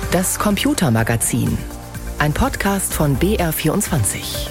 Das Computermagazin. Ein Podcast von BR24.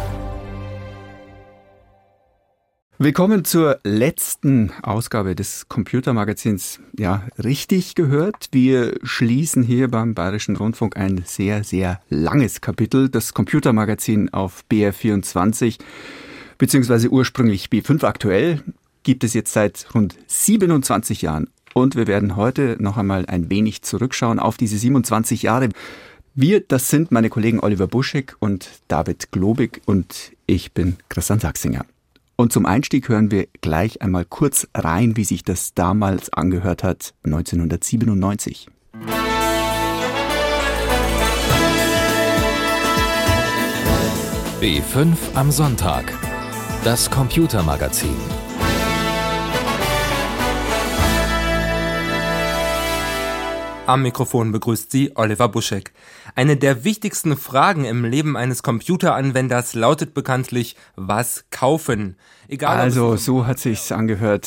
Willkommen zur letzten Ausgabe des Computermagazins. Ja, richtig gehört. Wir schließen hier beim Bayerischen Rundfunk ein sehr, sehr langes Kapitel. Das Computermagazin auf BR24, beziehungsweise ursprünglich B5 aktuell, gibt es jetzt seit rund 27 Jahren. Und wir werden heute noch einmal ein wenig zurückschauen auf diese 27 Jahre. Wir, das sind meine Kollegen Oliver Buschek und David Globig und ich bin Christian Sachsinger. Und zum Einstieg hören wir gleich einmal kurz rein, wie sich das damals angehört hat, 1997. B5 am Sonntag. Das Computermagazin. Am Mikrofon begrüßt Sie Oliver Buschek. Eine der wichtigsten Fragen im Leben eines Computeranwenders lautet bekanntlich, was kaufen? So hat sich's angehört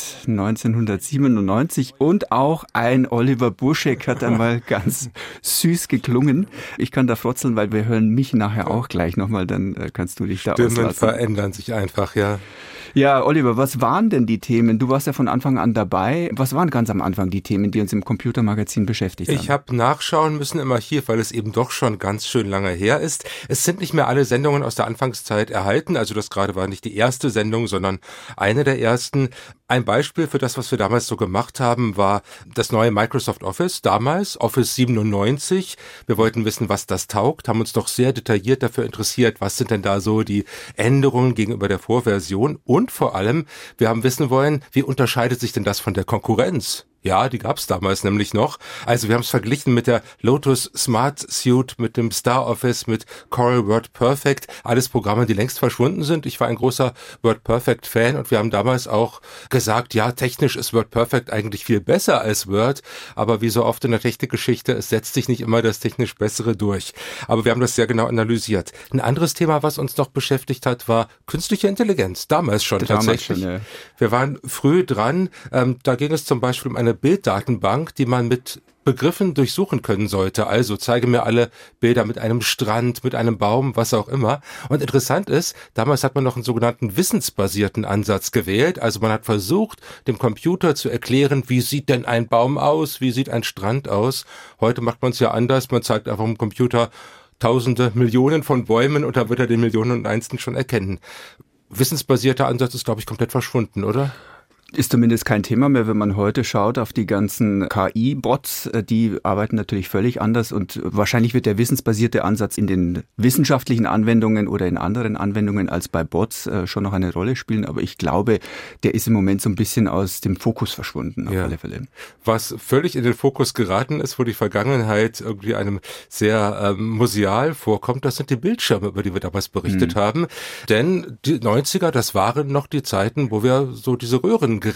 1997 und auch ein Oliver Buschek hat einmal ganz süß geklungen. Ich kann da frotzeln, weil wir hören mich nachher auch gleich nochmal, dann kannst du dich da auslassen. Stimmen verändern sich einfach, ja. Ja, Oliver, was waren denn die Themen? Du warst ja von Anfang an dabei. Was waren ganz am Anfang die Themen, die uns im Computermagazin beschäftigt haben? Ich habe nachschauen müssen im Archiv, weil es eben doch schon ganz schön lange her ist. Es sind nicht mehr alle Sendungen aus der Anfangszeit erhalten. Also das gerade war nicht die erste Sendung, sondern eine der ersten. Ein Beispiel für das, was wir damals so gemacht haben, war das neue Microsoft Office, damals Office 97. Wir wollten wissen, was das taugt, haben uns doch sehr detailliert dafür interessiert, was sind denn da so die Änderungen gegenüber der Vorversion und vor allem, wir haben wissen wollen, wie unterscheidet sich denn das von der Konkurrenz? Ja, die gab's damals nämlich noch. Also wir haben es verglichen mit der Lotus Smart Suite, mit dem Star Office, mit Corel WordPerfect. Alles Programme, die längst verschwunden sind. Ich war ein großer WordPerfect-Fan und wir haben damals auch gesagt, ja, technisch ist WordPerfect eigentlich viel besser als Word. Aber wie so oft in der Technikgeschichte, es setzt sich nicht immer das technisch Bessere durch. Aber wir haben das sehr genau analysiert. Ein anderes Thema, was uns noch beschäftigt hat, war künstliche Intelligenz. Damals schon tatsächlich. Ja. Wir waren früh dran. Da ging es zum Beispiel um eine Bilddatenbank, die man mit Begriffen durchsuchen können sollte. Also zeige mir alle Bilder mit einem Strand, mit einem Baum, was auch immer. Und interessant ist, damals hat man noch einen sogenannten wissensbasierten Ansatz gewählt. Also man hat versucht, dem Computer zu erklären, wie sieht denn ein Baum aus, wie sieht ein Strand aus. Heute macht man es ja anders. Man zeigt einfach dem Computer Tausende, Millionen von Bäumen und da wird er den Millionen und Einsten schon erkennen. Wissensbasierter Ansatz ist, glaube ich, komplett verschwunden, oder? Ist zumindest kein Thema mehr, wenn man heute schaut auf die ganzen KI-Bots. Die arbeiten natürlich völlig anders und wahrscheinlich wird der wissensbasierte Ansatz in den wissenschaftlichen Anwendungen oder in anderen Anwendungen als bei Bots schon noch eine Rolle spielen. Aber ich glaube, der ist im Moment so ein bisschen aus dem Fokus verschwunden, auf alle Fälle. Was völlig in den Fokus geraten ist, wo die Vergangenheit irgendwie einem sehr museal vorkommt, das sind die Bildschirme, über die wir damals berichtet haben. Denn die 90er, das waren noch die Zeiten, wo wir so diese Röhrengeräte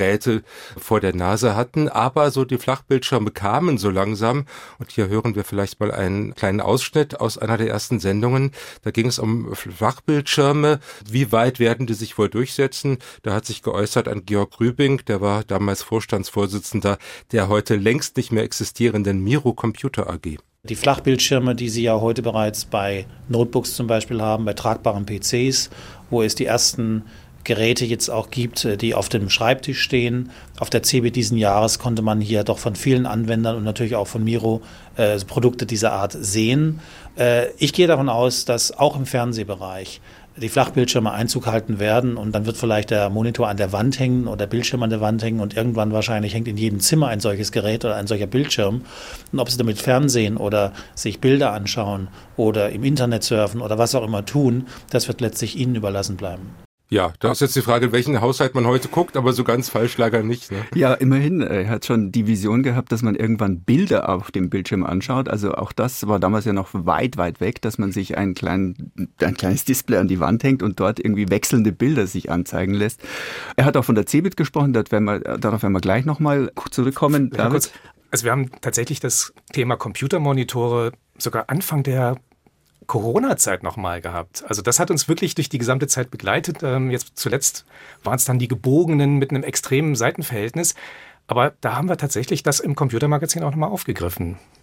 vor der Nase hatten, aber so die Flachbildschirme kamen so langsam und hier hören wir vielleicht mal einen kleinen Ausschnitt aus einer der ersten Sendungen. Da ging es um Flachbildschirme, wie weit werden die sich wohl durchsetzen? Da hat sich geäußert ein Georg Rübing, der war damals Vorstandsvorsitzender der heute längst nicht mehr existierenden Miro Computer AG. Die Flachbildschirme, die Sie ja heute bereits bei Notebooks zum Beispiel haben, bei tragbaren PCs, wo es die ersten Geräte jetzt auch gibt, die auf dem Schreibtisch stehen. Auf der CeBIT diesen Jahres konnte man hier doch von vielen Anwendern und natürlich auch von Miro Produkte dieser Art sehen. Ich gehe davon aus, dass auch im Fernsehbereich die Flachbildschirme Einzug halten werden und dann wird vielleicht der Monitor an der Wand hängen oder der Bildschirm an der Wand hängen und irgendwann wahrscheinlich hängt in jedem Zimmer ein solches Gerät oder ein solcher Bildschirm. Und ob Sie damit Fernsehen oder sich Bilder anschauen oder im Internet surfen oder was auch immer tun, das wird letztlich Ihnen überlassen bleiben. Ja, da ist jetzt die Frage, in welchen Haushalt man heute guckt, aber so ganz falsch lag er nicht. Ne? Ja, immerhin. Er hat schon die Vision gehabt, dass man irgendwann Bilder auf dem Bildschirm anschaut. Also auch das war damals ja noch weit, weit weg, dass man sich ein kleines Display an die Wand hängt und dort irgendwie wechselnde Bilder sich anzeigen lässt. Er hat auch von der CeBIT gesprochen, darauf werden wir gleich nochmal zurückkommen. Ja, kurz. Also wir haben tatsächlich das Thema Computermonitore sogar Anfang der Corona-Zeit nochmal gehabt. Also das hat uns wirklich durch die gesamte Zeit begleitet. Jetzt zuletzt waren es dann die gebogenen mit einem extremen Seitenverhältnis. Aber da haben wir tatsächlich das im Computermagazin auch nochmal aufgegriffen.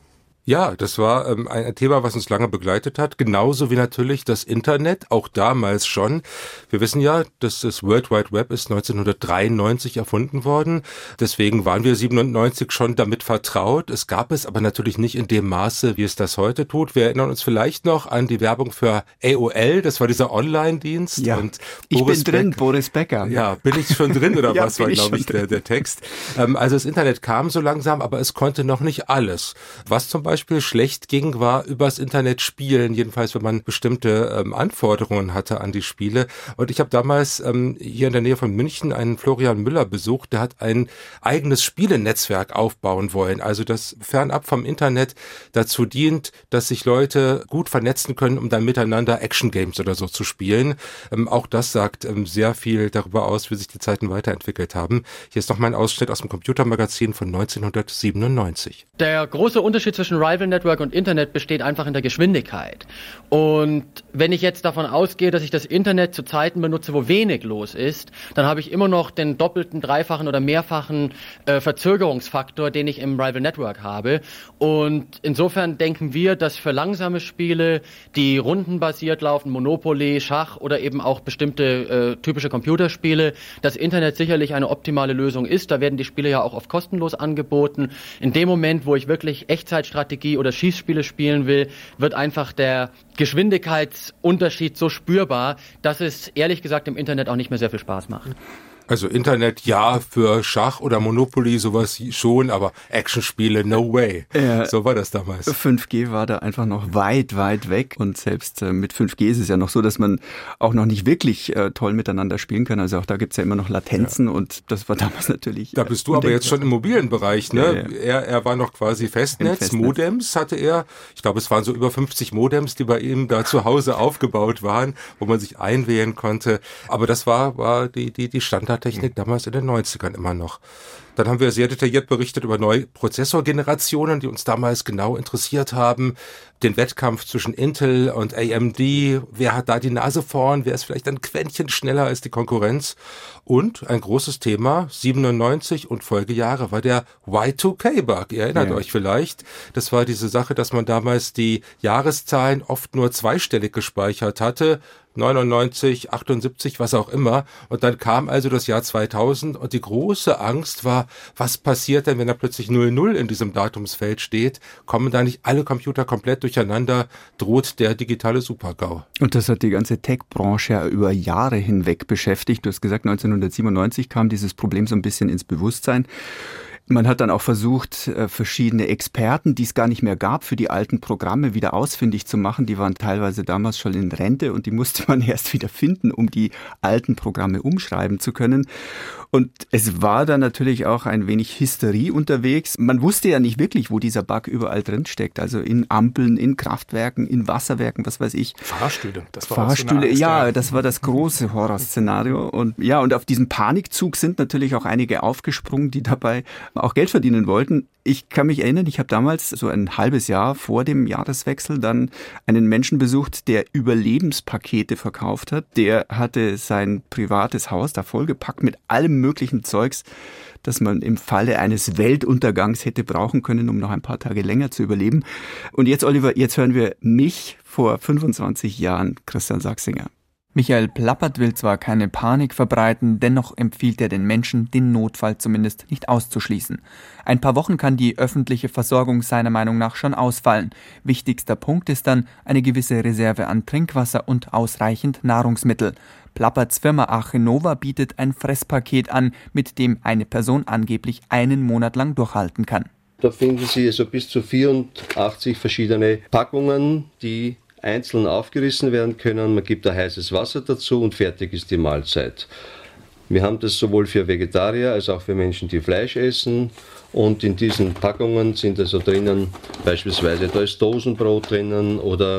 Ja, das war ein Thema, was uns lange begleitet hat, genauso wie natürlich das Internet, auch damals schon. Wir wissen ja, dass das World Wide Web ist 1993 erfunden worden, deswegen waren wir 97 schon damit vertraut. Es gab es aber natürlich nicht in dem Maße, wie es das heute tut. Wir erinnern uns vielleicht noch an die Werbung für AOL, das war dieser Online-Dienst. Ja, und ich bin drin, Boris Becker. Ja, bin ich schon drin oder Ja, was war, glaube ich, der Text. Also das Internet kam so langsam, aber es konnte noch nicht alles. Was zum Beispiel schlecht ging, war übers Internet spielen, jedenfalls wenn man bestimmte Anforderungen hatte an die Spiele. Und ich habe damals hier in der Nähe von München einen Florian Müller besucht, der hat ein eigenes Spielenetzwerk aufbauen wollen, also das fernab vom Internet dazu dient, dass sich Leute gut vernetzen können, um dann miteinander Action-Games oder so zu spielen. Auch das sagt sehr viel darüber aus, wie sich die Zeiten weiterentwickelt haben. Hier ist noch mal ein Ausschnitt aus dem Computermagazin von 1997. Der große Unterschied zwischen Rival Network und Internet besteht einfach in der Geschwindigkeit. Und wenn ich jetzt davon ausgehe, dass ich das Internet zu Zeiten benutze, wo wenig los ist, dann habe ich immer noch den doppelten, dreifachen oder mehrfachen Verzögerungsfaktor, den ich im Rival Network habe. Und insofern denken wir, dass für langsame Spiele, die rundenbasiert laufen, Monopoly, Schach oder eben auch bestimmte typische Computerspiele, das Internet sicherlich eine optimale Lösung ist. Da werden die Spiele ja auch oft kostenlos angeboten. In dem Moment, wo ich wirklich Echtzeitstrategie oder Schießspiele spielen will, wird einfach der Geschwindigkeitsunterschied so spürbar, dass es ehrlich gesagt im Internet auch nicht mehr sehr viel Spaß macht. Also Internet ja, für Schach oder Monopoly sowas schon, aber Actionspiele no way. So war das damals. 5G war da einfach noch weit, weit weg und selbst mit 5G ist es ja noch so, dass man auch noch nicht wirklich toll miteinander spielen kann. Also auch da gibt's ja immer noch Latenzen und das war damals natürlich... Da bist du aber jetzt schon im mobilen Bereich, ne? Ja. Er war noch quasi Festnetz. Modems hatte er. Ich glaube, es waren so über 50 Modems, die bei ihm da zu Hause aufgebaut waren, wo man sich einwählen konnte. Aber das war die Standardtechnik damals in den 90ern immer noch. Dann haben wir sehr detailliert berichtet über neue Prozessorgenerationen, die uns damals genau interessiert haben. Den Wettkampf zwischen Intel und AMD. Wer hat da die Nase vorn? Wer ist vielleicht ein Quäntchen schneller als die Konkurrenz? Und ein großes Thema, 97 und Folgejahre, war der Y2K-Bug. Ihr erinnert euch vielleicht. Das war diese Sache, dass man damals die Jahreszahlen oft nur zweistellig gespeichert hatte. 99, 78, was auch immer. Und dann kam also das Jahr 2000 und die große Angst war, was passiert denn, wenn da plötzlich 00 in diesem Datumsfeld steht? Kommen da nicht alle Computer komplett durcheinander? Droht der digitale Super-GAU? Und das hat die ganze Tech-Branche ja über Jahre hinweg beschäftigt. Du hast gesagt, 1997 kam dieses Problem so ein bisschen ins Bewusstsein. Man hat dann auch versucht, verschiedene Experten, die es gar nicht mehr gab, für die alten Programme wieder ausfindig zu machen. Die waren teilweise damals schon in Rente und die musste man erst wieder finden, um die alten Programme umschreiben zu können. Und es war dann natürlich auch ein wenig Hysterie unterwegs. Man wusste ja nicht wirklich, wo dieser Bug überall drin steckt. Also in Ampeln, in Kraftwerken, in Wasserwerken, was weiß ich. Fahrstühle, das war Fahrstühle, auch so eine Angst, ja, das war das große Horrorszenario. Und ja, und auf diesen Panikzug sind natürlich auch einige aufgesprungen, die dabei auch Geld verdienen wollten. Ich kann mich erinnern, ich habe damals so ein halbes Jahr vor dem Jahreswechsel dann einen Menschen besucht, der Überlebenspakete verkauft hat. Der hatte sein privates Haus da vollgepackt mit allem möglichen Zeugs, das man im Falle eines Weltuntergangs hätte brauchen können, um noch ein paar Tage länger zu überleben. Und jetzt, Oliver, jetzt hören wir mich vor 25 Jahren, Christian Sachsinger. Michael Plappert will zwar keine Panik verbreiten, dennoch empfiehlt er den Menschen, den Notfall zumindest nicht auszuschließen. Ein paar Wochen kann die öffentliche Versorgung seiner Meinung nach schon ausfallen. Wichtigster Punkt ist dann eine gewisse Reserve an Trinkwasser und ausreichend Nahrungsmittel. Plapperts Firma Archinova bietet ein Fresspaket an, mit dem eine Person angeblich einen Monat lang durchhalten kann. Da finden Sie also bis zu 84 verschiedene Packungen, die einzeln aufgerissen werden können. Man gibt ein heißes Wasser dazu und fertig ist die Mahlzeit. Wir haben das sowohl für Vegetarier als auch für Menschen, die Fleisch essen. Und in diesen Packungen sind also drinnen beispielsweise, da ist Dosenbrot drinnen oder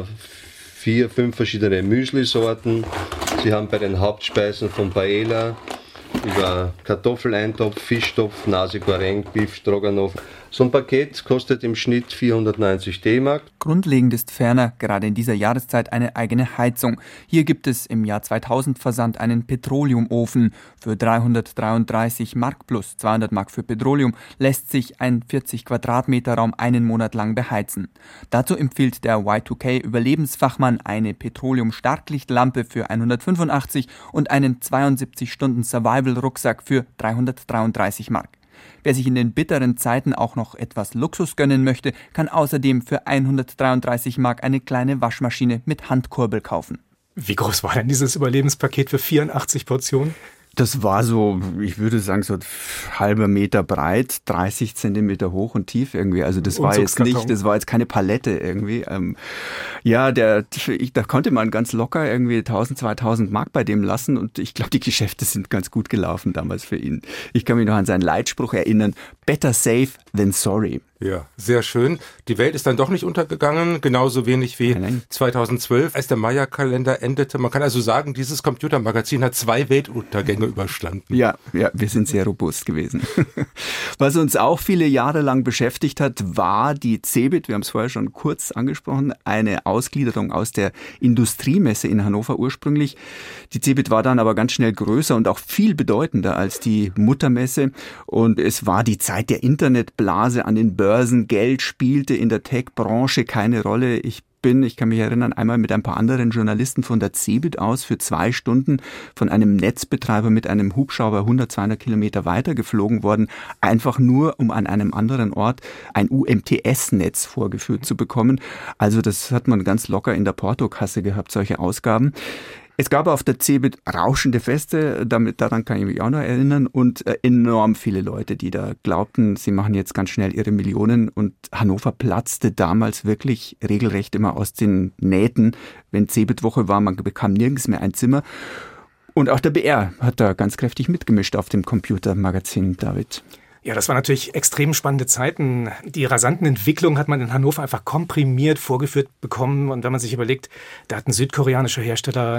4, 5 verschiedene Müsli-Sorten. Sie haben bei den Hauptspeisen von Paella über Kartoffeleintopf, Fischtopf, Nasi Goreng, Beef Stroganoff, So ein Paket kostet im Schnitt 490 D-Mark. Grundlegend ist ferner gerade in dieser Jahreszeit eine eigene Heizung. Hier gibt es im Jahr 2000 Versand einen Petroleumofen. Für 333 Mark plus 200 Mark für Petroleum lässt sich ein 40 Quadratmeter Raum einen Monat lang beheizen. Dazu empfiehlt der Y2K-Überlebensfachmann eine Petroleum-Starklichtlampe für 185 und einen 72-Stunden-Survival-Rucksack für 333 Mark. Wer sich in den bitteren Zeiten auch noch etwas Luxus gönnen möchte, kann außerdem für 133 Mark eine kleine Waschmaschine mit Handkurbel kaufen. Wie groß war denn dieses Überlebenspaket für 84 Portionen? Das war so, ich würde sagen, so halber Meter breit, 30 Zentimeter hoch und tief irgendwie. Also das war jetzt nicht, das war jetzt keine Palette irgendwie. Da konnte man ganz locker irgendwie 1000, 2000 Mark bei dem lassen und ich glaube, die Geschäfte sind ganz gut gelaufen damals für ihn. Ich kann mich noch an seinen Leitspruch erinnern, better safe than sorry. Ja, sehr schön. Die Welt ist dann doch nicht untergegangen, genauso wenig wie 2012, als der Maya-Kalender endete. Man kann also sagen, dieses Computermagazin hat 2 Weltuntergänge überstanden. Ja, wir sind sehr robust gewesen. Was uns auch viele Jahre lang beschäftigt hat, war die CeBIT, wir haben es vorher schon kurz angesprochen, eine Ausgliederung aus der Industriemesse in Hannover ursprünglich. Die CeBIT war dann aber ganz schnell größer und auch viel bedeutender als die Muttermesse und es war die Zeit der Internetblase an den Börsen. Geld spielte in der Tech-Branche keine Rolle. Ich kann mich erinnern, einmal mit ein paar anderen Journalisten von der CeBIT aus für 2 Stunden von einem Netzbetreiber mit einem Hubschrauber 100, 200 Kilometer weiter geflogen worden, einfach nur, um an einem anderen Ort ein UMTS-Netz vorgeführt zu bekommen. Also das hat man ganz locker in der Portokasse gehabt, solche Ausgaben. Es gab auf der CeBIT rauschende Feste, daran kann ich mich auch noch erinnern, und enorm viele Leute, die da glaubten, sie machen jetzt ganz schnell ihre Millionen, und Hannover platzte damals wirklich regelrecht immer aus den Nähten, wenn CeBIT-Woche war, man bekam nirgends mehr ein Zimmer. Und auch der BR hat da ganz kräftig mitgemischt auf dem Computermagazin, David. Ja, das waren natürlich extrem spannende Zeiten. Die rasanten Entwicklungen hat man in Hannover einfach komprimiert vorgeführt bekommen. Und wenn man sich überlegt, da hat ein südkoreanischer Hersteller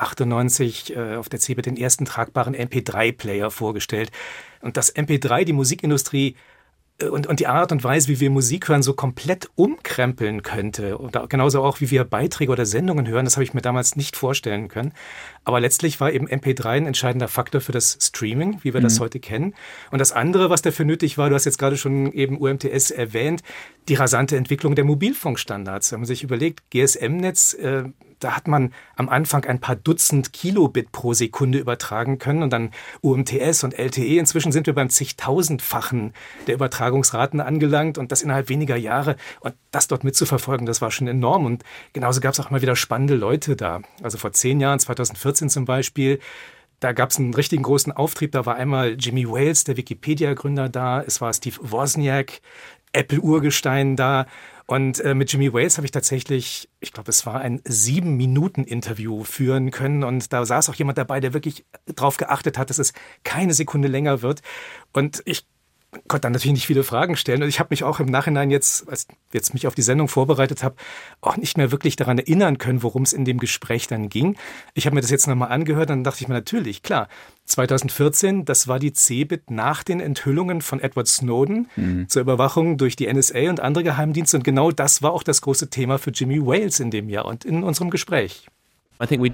1998 auf der CeBIT den ersten tragbaren MP3-Player vorgestellt. Und das MP3, die Musikindustrie und die Art und Weise, wie wir Musik hören, so komplett umkrempeln könnte. Und genauso auch, wie wir Beiträge oder Sendungen hören, das habe ich mir damals nicht vorstellen können. Aber letztlich war eben MP3 ein entscheidender Faktor für das Streaming, wie wir das heute kennen. Und das andere, was dafür nötig war, du hast jetzt gerade schon eben UMTS erwähnt, die rasante Entwicklung der Mobilfunkstandards. Wenn man sich überlegt, GSM-Netz, da hat man am Anfang ein paar Dutzend Kilobit pro Sekunde übertragen können und dann UMTS und LTE. Inzwischen sind wir beim zigtausendfachen der Übertragungsraten angelangt und das innerhalb weniger Jahre. Und das dort mitzuverfolgen, das war schon enorm. Und genauso gab es auch immer wieder spannende Leute da. Also vor 10 Jahren, 2014 zum Beispiel, da gab es einen richtigen großen Auftrieb. Da war einmal Jimmy Wales, der Wikipedia-Gründer, da. Es war Steve Wozniak, Apple-Urgestein da. Und mit Jimmy Wales habe ich tatsächlich, ich glaube, es war ein 7-Minuten-Interview führen können. Und da saß auch jemand dabei, der wirklich darauf geachtet hat, dass es keine Sekunde länger wird. Und ich konnte dann natürlich nicht viele Fragen stellen. Und ich habe mich auch im Nachhinein jetzt, als ich jetzt mich auf die Sendung vorbereitet habe, auch nicht mehr wirklich daran erinnern können, worum es in dem Gespräch dann ging. Ich habe mir das jetzt nochmal angehört, dann dachte ich mir natürlich, klar, 2014, das war die CeBIT nach den Enthüllungen von Edward Snowden zur Überwachung durch die NSA und andere Geheimdienste. Und genau das war auch das große Thema für Jimmy Wales in dem Jahr und in unserem Gespräch. Ich denke,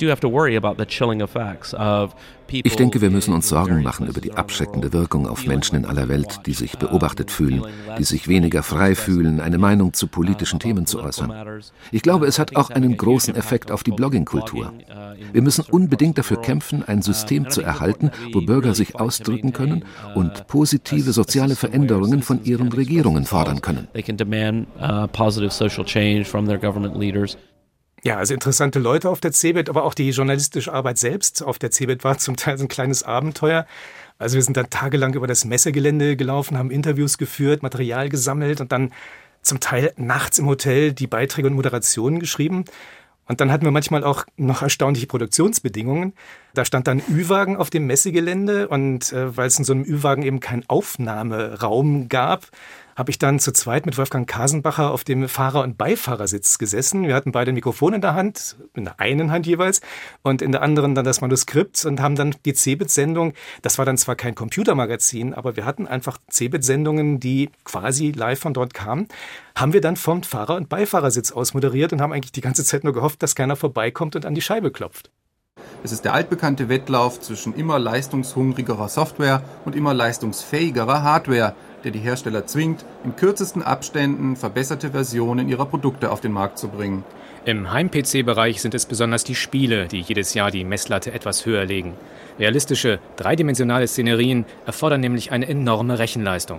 wir müssen uns Sorgen machen über die abschreckende Wirkung auf Menschen in aller Welt, die sich beobachtet fühlen, die sich weniger frei fühlen, eine Meinung zu politischen Themen zu äußern. Ich glaube, es hat auch einen großen Effekt auf die Blogging-Kultur. Wir müssen unbedingt dafür kämpfen, ein System zu erhalten, wo Bürger sich ausdrücken können und positive soziale Veränderungen von ihren Regierungen fordern können. Ja, also interessante Leute auf der CeBIT, aber auch die journalistische Arbeit selbst auf der CeBIT war zum Teil so ein kleines Abenteuer. Also wir sind dann tagelang über das Messegelände gelaufen, haben Interviews geführt, Material gesammelt und dann zum Teil nachts im Hotel die Beiträge und Moderationen geschrieben. Und dann hatten wir manchmal auch noch erstaunliche Produktionsbedingungen. Da stand dann ein Ü-Wagen auf dem Messegelände und weil es in so einem Ü-Wagen eben keinen Aufnahmeraum gab, habe ich dann zu zweit mit Wolfgang Kasenbacher auf dem Fahrer- und Beifahrersitz gesessen. Wir hatten beide ein Mikrofon in der Hand, in der einen Hand jeweils und in der anderen dann das Manuskript und haben dann die CeBIT-Sendung, das war dann zwar kein Computermagazin, aber wir hatten einfach CeBIT-Sendungen, die quasi live von dort kamen, haben wir dann vom Fahrer- und Beifahrersitz aus moderiert und haben eigentlich die ganze Zeit nur gehofft, dass keiner vorbeikommt und an die Scheibe klopft. Es ist der altbekannte Wettlauf zwischen immer leistungshungrigerer Software und immer leistungsfähigerer Hardware, der die Hersteller zwingt, in kürzesten Abständen verbesserte Versionen ihrer Produkte auf den Markt zu bringen. Im Heim-PC-Bereich sind es besonders die Spiele, die jedes Jahr die Messlatte etwas höher legen. Realistische, dreidimensionale Szenerien erfordern nämlich eine enorme Rechenleistung.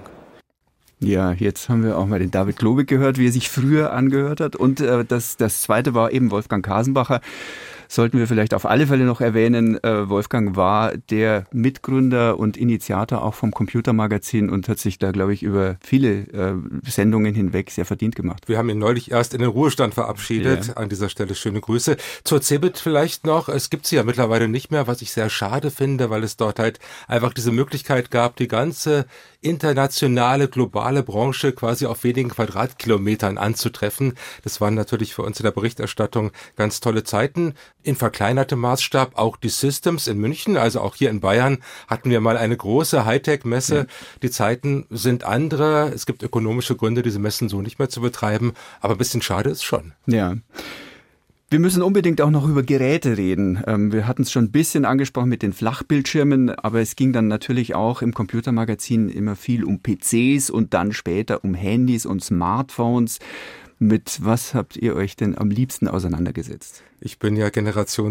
Ja, jetzt haben wir auch mal den David Globig gehört, wie er sich früher angehört hat. Und das zweite war eben Wolfgang Kasenbacher. Sollten wir vielleicht auf alle Fälle noch erwähnen, Wolfgang war der Mitgründer und Initiator auch vom Computermagazin und hat sich da, glaube ich, über viele Sendungen hinweg sehr verdient gemacht. Wir haben ihn neulich erst in den Ruhestand verabschiedet. Ja. An dieser Stelle schöne Grüße. Zur CeBIT vielleicht noch. Es gibt sie ja mittlerweile nicht mehr, was ich sehr schade finde, weil es dort halt einfach diese Möglichkeit gab, die ganze internationale, globale Branche quasi auf wenigen Quadratkilometern anzutreffen. Das waren natürlich für uns in der Berichterstattung ganz tolle Zeiten. In verkleinertem Maßstab auch die Systems in München, also auch hier in Bayern hatten wir mal eine große Hightech-Messe. Ja. Die Zeiten sind andere. Es gibt ökonomische Gründe, diese Messen so nicht mehr zu betreiben. Aber ein bisschen schade ist schon. Ja. Wir müssen unbedingt auch noch über Geräte reden. Wir hatten es schon ein bisschen angesprochen mit den Flachbildschirmen, aber es ging dann natürlich auch im Computermagazin immer viel um PCs und dann später um Handys und Smartphones. Mit was habt ihr euch denn am liebsten auseinandergesetzt? Ich bin ja Generation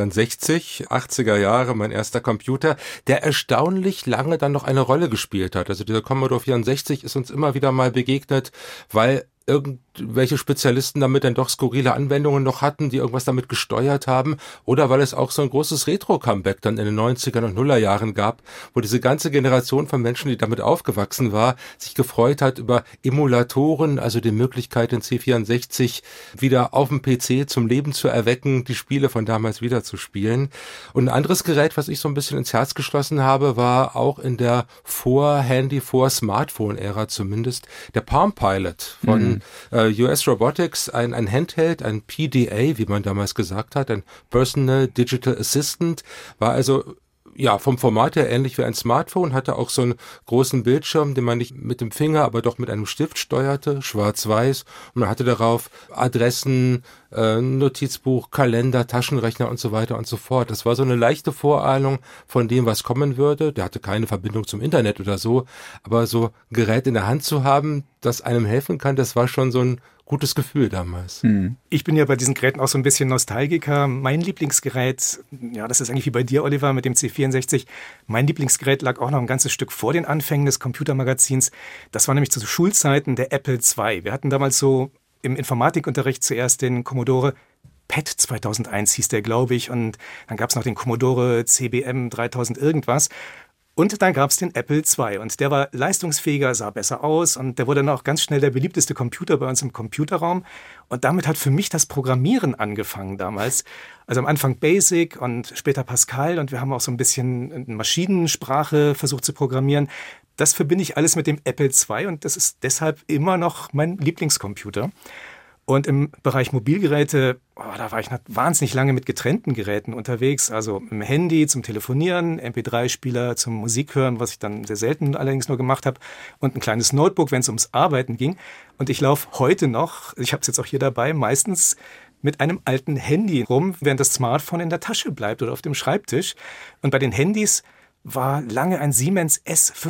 C64, 80er Jahre, mein erster Computer, der erstaunlich lange dann noch eine Rolle gespielt hat. Also dieser Commodore 64 ist uns immer wieder mal begegnet, weil irgendwelche Spezialisten damit dann doch skurrile Anwendungen noch hatten, die irgendwas damit gesteuert haben, oder weil es auch so ein großes Retro-Comeback dann in den 90er und Nullerjahren gab, wo diese ganze Generation von Menschen, die damit aufgewachsen war, sich gefreut hat über Emulatoren, also die Möglichkeit, den C64 wieder auf dem PC zum Leben zu erwecken, die Spiele von damals wieder zu spielen. Und ein anderes Gerät, was ich so ein bisschen ins Herz geschlossen habe, war auch in der Vor-Handy, Vor-Smartphone-Ära zumindest, der Palm Pilot von US Robotics, ein Handheld, ein PDA, wie man damals gesagt hat, ein Personal Digital Assistant, war also ja vom Format her ähnlich wie ein Smartphone, hatte auch so einen großen Bildschirm, den man nicht mit dem Finger, aber doch mit einem Stift steuerte, schwarz-weiß, und man hatte darauf Adressen, Notizbuch, Kalender, Taschenrechner und so weiter und so fort. Das war so eine leichte Vorahnung von dem, was kommen würde. Der hatte keine Verbindung zum Internet oder so, aber so ein Gerät in der Hand zu haben, das einem helfen kann, das war schon so ein gutes Gefühl damals. Ich bin ja bei diesen Geräten auch so ein bisschen Nostalgiker. Mein Lieblingsgerät, ja, das ist eigentlich wie bei dir, Oliver, mit dem C64. Mein Lieblingsgerät lag auch noch ein ganzes Stück vor den Anfängen des Computermagazins. Das war nämlich zu Schulzeiten der Apple II. Wir hatten damals so im Informatikunterricht zuerst den Commodore PET 2001 hieß der, glaube ich. Und dann gab es noch den Commodore CBM 3000 irgendwas. Und dann gab es den Apple II und der war leistungsfähiger, sah besser aus und der wurde dann auch ganz schnell der beliebteste Computer bei uns im Computerraum. Und damit hat für mich das Programmieren angefangen damals. Also am Anfang Basic und später Pascal und wir haben auch so ein bisschen Maschinensprache versucht zu programmieren. Das verbinde ich alles mit dem Apple II und das ist deshalb immer noch mein Lieblingscomputer. Und im Bereich Mobilgeräte, da war ich wahnsinnig lange mit getrennten Geräten unterwegs. Also im Handy zum Telefonieren, MP3-Spieler zum Musikhören, was ich dann sehr selten allerdings nur gemacht habe. Und ein kleines Notebook, wenn es ums Arbeiten ging. Und ich laufe heute noch, ich habe es jetzt auch hier dabei, meistens mit einem alten Handy rum, während das Smartphone in der Tasche bleibt oder auf dem Schreibtisch. Und bei den Handys war lange ein Siemens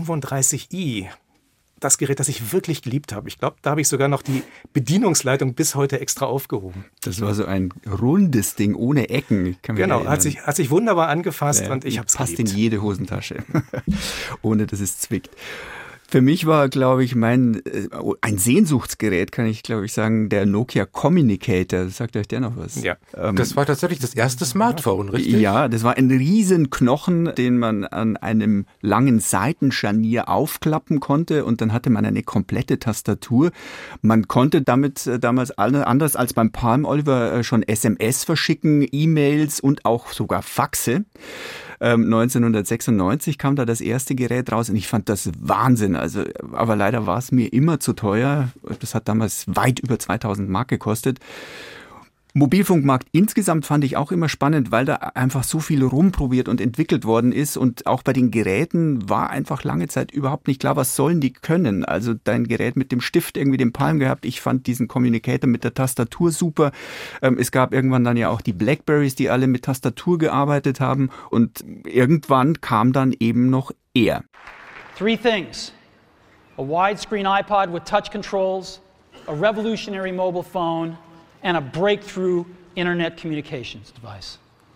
S35i. Das Gerät, das ich wirklich geliebt habe. Ich glaube, da habe ich sogar noch die Bedienungsleitung bis heute extra aufgehoben. Das war so ein rundes Ding ohne Ecken. Genau, hat sich wunderbar angefasst und ich habe es geliebt. Passt in jede Hosentasche, ohne dass es zwickt. Für mich war, glaube ich, ein Sehnsuchtsgerät, kann ich, glaube ich, sagen, der Nokia Communicator. Sagt euch der noch was? Ja. Das war tatsächlich das erste Smartphone, richtig? Ja, das war ein Riesenknochen, den man an einem langen Seitenscharnier aufklappen konnte und dann hatte man eine komplette Tastatur. Man konnte damit damals anders als beim Palm, Oliver, schon SMS verschicken, E-Mails und auch sogar Faxe. 1996 kam da das erste Gerät raus und ich fand das Wahnsinn. Also, aber leider war es mir immer zu teuer. Das hat damals weit über 2000 Mark gekostet. Mobilfunkmarkt insgesamt fand ich auch immer spannend, weil da einfach so viel rumprobiert und entwickelt worden ist und auch bei den Geräten war einfach lange Zeit überhaupt nicht klar, was sollen die können. Also dein Gerät mit dem Stift, irgendwie den Palm gehabt, ich fand diesen Communicator mit der Tastatur super. Es gab irgendwann dann ja auch die Blackberries, die alle mit Tastatur gearbeitet haben und irgendwann kam dann eben noch er. 3 things: a widescreen iPod with touch controls, a revolutionary mobile phone, and a breakthrough internet communications device.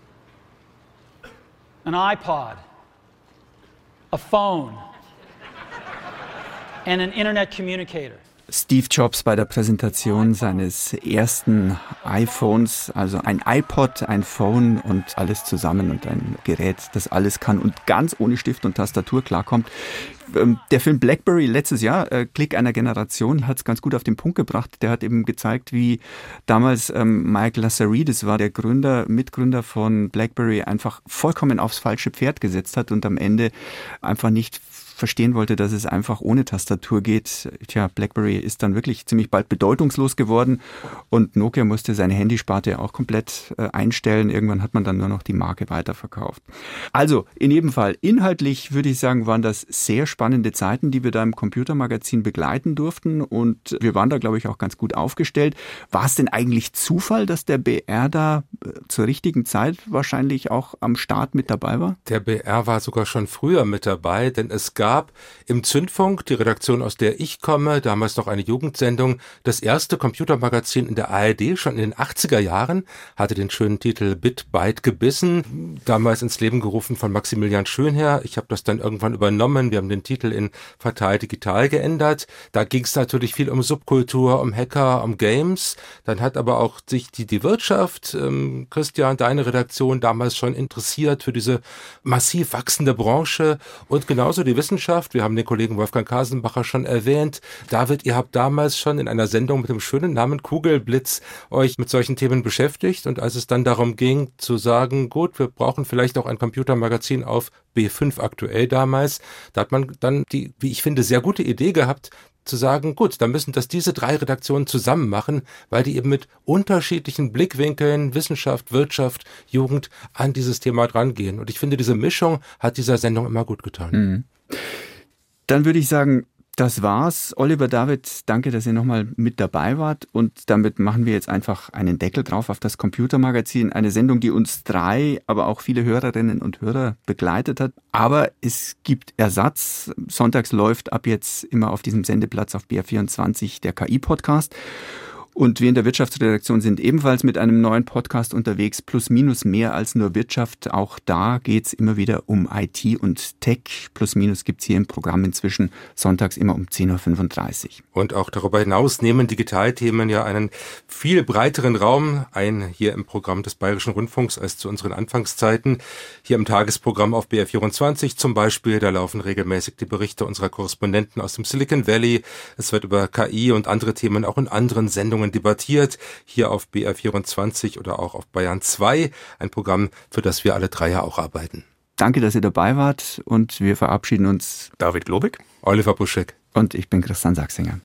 An iPod, a phone, and an internet communicator. Steve Jobs bei der Präsentation seines ersten iPhones, also ein iPod, ein Phone und alles zusammen und ein Gerät, das alles kann und ganz ohne Stift und Tastatur klarkommt. Der Film Blackberry letztes Jahr, Klick einer Generation, hat es ganz gut auf den Punkt gebracht. Der hat eben gezeigt, wie damals Mike Lazaridis war der Mitgründer von Blackberry, einfach vollkommen aufs falsche Pferd gesetzt hat und am Ende einfach nicht verstehen wollte, dass es einfach ohne Tastatur geht. Tja, BlackBerry ist dann wirklich ziemlich bald bedeutungslos geworden und Nokia musste seine Handysparte auch komplett einstellen. Irgendwann hat man dann nur noch die Marke weiterverkauft. Also, in jedem Fall, inhaltlich würde ich sagen, waren das sehr spannende Zeiten, die wir da im Computermagazin begleiten durften und wir waren da, glaube ich, auch ganz gut aufgestellt. War es denn eigentlich Zufall, dass der BR da zur richtigen Zeit wahrscheinlich auch am Start mit dabei war? Der BR war sogar schon früher mit dabei, denn es gab im Zündfunk, die Redaktion, aus der ich komme, damals noch eine Jugendsendung, das erste Computermagazin in der ARD, schon in den 80er Jahren, hatte den schönen Titel Bit, Byte, Gebissen, damals ins Leben gerufen von Maximilian Schönherr. Ich habe das dann irgendwann übernommen, wir haben den Titel in Fatal Digital geändert. Da ging es natürlich viel um Subkultur, um Hacker, um Games. Dann hat aber auch sich die Wirtschaft, Christian, deine Redaktion, damals schon interessiert für diese massiv wachsende Branche und genauso die Wissenschaft. Wir haben den Kollegen Wolfgang Kasenbacher schon erwähnt. David, ihr habt damals schon in einer Sendung mit dem schönen Namen Kugelblitz euch mit solchen Themen beschäftigt. Und als es dann darum ging zu sagen, gut, wir brauchen vielleicht auch ein Computermagazin auf B5 aktuell damals, da hat man dann die, wie ich finde, sehr gute Idee gehabt, zu sagen, gut, dann müssen das diese 3 Redaktionen zusammen machen, weil die eben mit unterschiedlichen Blickwinkeln, Wissenschaft, Wirtschaft, Jugend an dieses Thema drangehen. Und ich finde, diese Mischung hat dieser Sendung immer gut getan. Mhm. Dann würde ich sagen, das war's. Oliver, David, danke, dass ihr nochmal mit dabei wart. Und damit machen wir jetzt einfach einen Deckel drauf auf das Computermagazin. Eine Sendung, die uns 3, aber auch viele Hörerinnen und Hörer begleitet hat. Aber es gibt Ersatz. Sonntags läuft ab jetzt immer auf diesem Sendeplatz auf BR24 der KI-Podcast. Und wir in der Wirtschaftsredaktion sind ebenfalls mit einem neuen Podcast unterwegs, plus minus mehr als nur Wirtschaft. Auch da geht's immer wieder um IT und Tech. Plus minus gibt's hier im Programm inzwischen sonntags immer um 10.35 Uhr. Und auch darüber hinaus nehmen Digitalthemen ja einen viel breiteren Raum ein hier im Programm des Bayerischen Rundfunks als zu unseren Anfangszeiten. Hier im Tagesprogramm auf BR24 zum Beispiel, da laufen regelmäßig die Berichte unserer Korrespondenten aus dem Silicon Valley. Es wird über KI und andere Themen auch in anderen Sendungen debattiert, hier auf BR24 oder auch auf Bayern 2, ein Programm, für das wir alle 3 ja auch arbeiten. Danke, dass ihr dabei wart und wir verabschieden uns. David Globig, Oliver Buschek und ich bin Christian Sachsinger.